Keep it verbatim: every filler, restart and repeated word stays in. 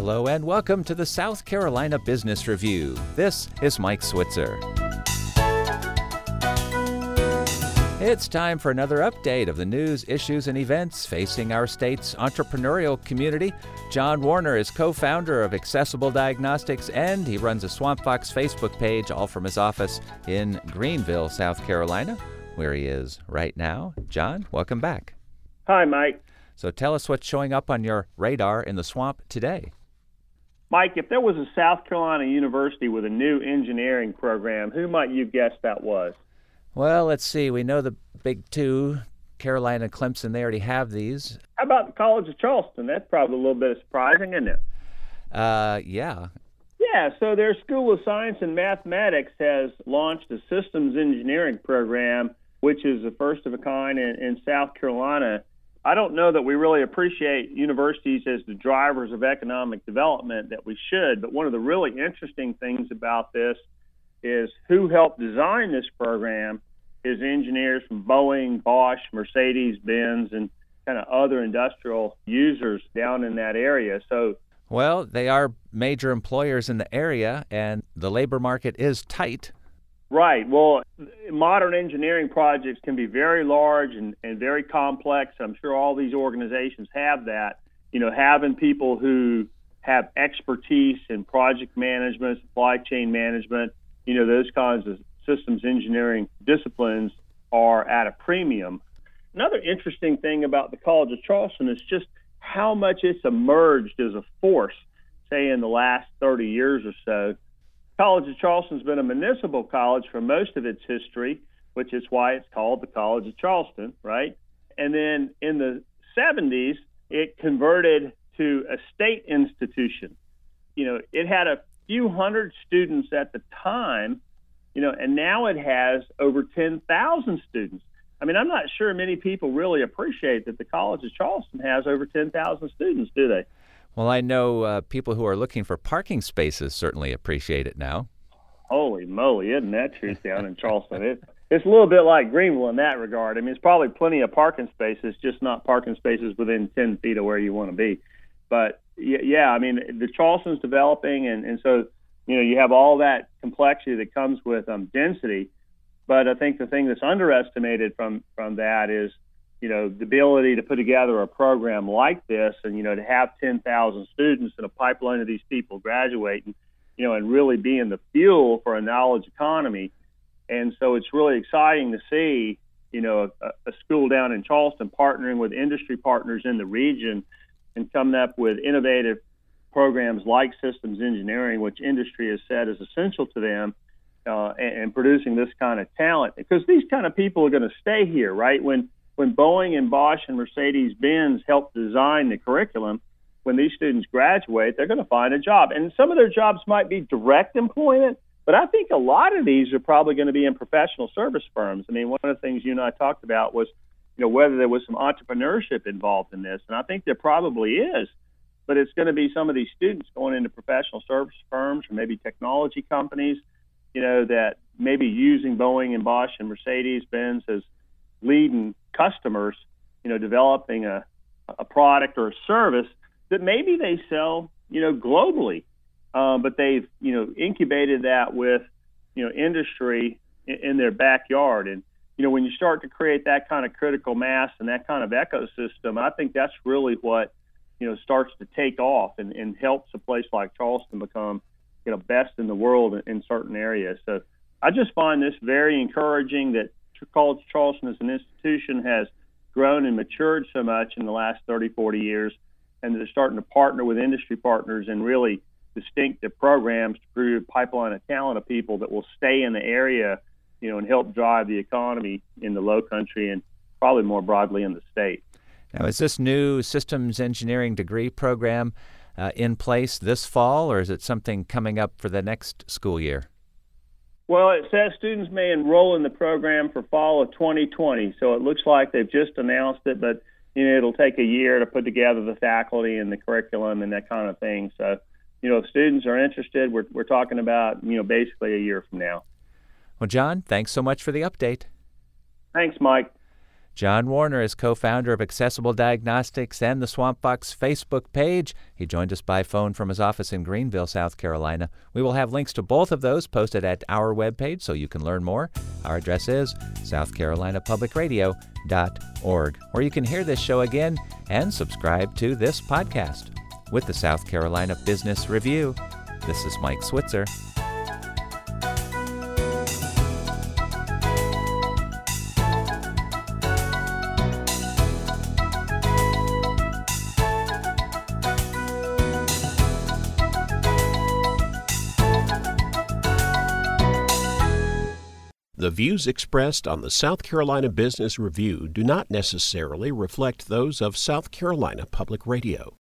Hello and welcome to the South Carolina Business Review. This is Mike Switzer. It's time for another update of the news, issues, and events facing our state's entrepreneurial community. John Warner is co-founder of Accessible Diagnostics, and he runs a Swamp Fox Facebook page, all from his office in Greenville, South Carolina, where he is right now. John, welcome back. Hi, Mike. So tell us what's showing up on your radar in the swamp today. Mike, if there was a South Carolina university with a new engineering program, who might you guess that was? Well, let's see. We know the big two, Carolina and Clemson, they already have these. How about the College of Charleston? That's probably a little bit surprising, isn't it? Uh, yeah. Yeah, so their School of Science and Mathematics has launched a systems engineering program, which is the first of a kind in, in South Carolina. I don't know that we really appreciate universities as the drivers of economic development that we should, but one of the really interesting things about this is who helped design this program is engineers from Boeing, Bosch, Mercedes-Benz, and kind of other industrial users down in that area. So, well, they are major employers in the area, and the labor market is tight. Right. Well, modern engineering projects can be very large and, and very complex. I'm sure all these organizations have that. You know, having people who have expertise in project management, supply chain management, you know, those kinds of systems engineering disciplines are at a premium. Another interesting thing about the College of Charleston is just how much it's emerged as a force, say, in the last thirty years or so. College of Charleston's been a municipal college for most of its history, which is why it's called the College of Charleston, right? And then in the seventies, it converted to a state institution. You know, it had a few hundred students at the time, you know, and now it has over ten thousand students. I mean, I'm not sure many people really appreciate that the College of Charleston has over ten thousand students, do they? Well, I know uh, people who are looking for parking spaces certainly appreciate it now. Holy moly, isn't that truth down in Charleston? It, it's a little bit like Greenville in that regard. I mean, it's probably plenty of parking spaces, just not parking spaces within ten feet of where you want to be. But, yeah, I mean, the Charleston's developing, and, and so, you know, you have all that complexity that comes with um, density. But I think the thing that's underestimated from, from that is, you know, the ability to put together a program like this and, you know, to have ten thousand students and a pipeline of these people graduating, you know, and really being the fuel for a knowledge economy. And so it's really exciting to see, you know, a, a school down in Charleston partnering with industry partners in the region and coming up with innovative programs like systems engineering, which industry has said is essential to them, uh, and, and producing this kind of talent. Because these kind of people are going to stay here, right? When When Boeing and Bosch and Mercedes-Benz help design the curriculum, when these students graduate, they're going to find a job. And some of their jobs might be direct employment, but I think a lot of these are probably going to be in professional service firms. I mean, one of the things you and I talked about was, you know, whether there was some entrepreneurship involved in this, and I think there probably is. But it's going to be some of these students going into professional service firms or maybe technology companies, you know, that may be using Boeing and Bosch and Mercedes-Benz as leading customers, you know, developing a, a product or a service that maybe they sell, you know, globally, um, but they've, you know, incubated that with, you know, industry in, in their backyard. And, you know, when you start to create that kind of critical mass and that kind of ecosystem, I think that's really what, you know, starts to take off and, and helps a place like Charleston become, you know, best in the world in, in certain areas. So I just find this very encouraging that College of Charleston as an institution has grown and matured so much in the last thirty, forty years, and they're starting to partner with industry partners in really distinctive programs to create a pipeline of talent of people that will stay in the area, you know, and help drive the economy in the low country and probably more broadly in the state. Now, is this new systems engineering degree program uh, in place this fall, or is it something coming up for the next school year? Well, it says students may enroll in the program for fall of twenty twenty, so it looks like they've just announced it, but you know it'll take a year to put together the faculty and the curriculum and that kind of thing. So, you know, if students are interested, we're we're talking about you know basically a year from now. Well, John, thanks so much for the update. Thanks, Mike. John Warner is co-founder of Accessible Diagnostics and the Swamp Fox Facebook page. He joined us by phone from his office in Greenville, South Carolina. We will have links to both of those posted at our webpage so you can learn more. Our address is south carolina public radio dot org, where you can hear this show again and subscribe to this podcast. With the South Carolina Business Review, this is Mike Switzer. The views expressed on the South Carolina Business Review do not necessarily reflect those of South Carolina Public Radio.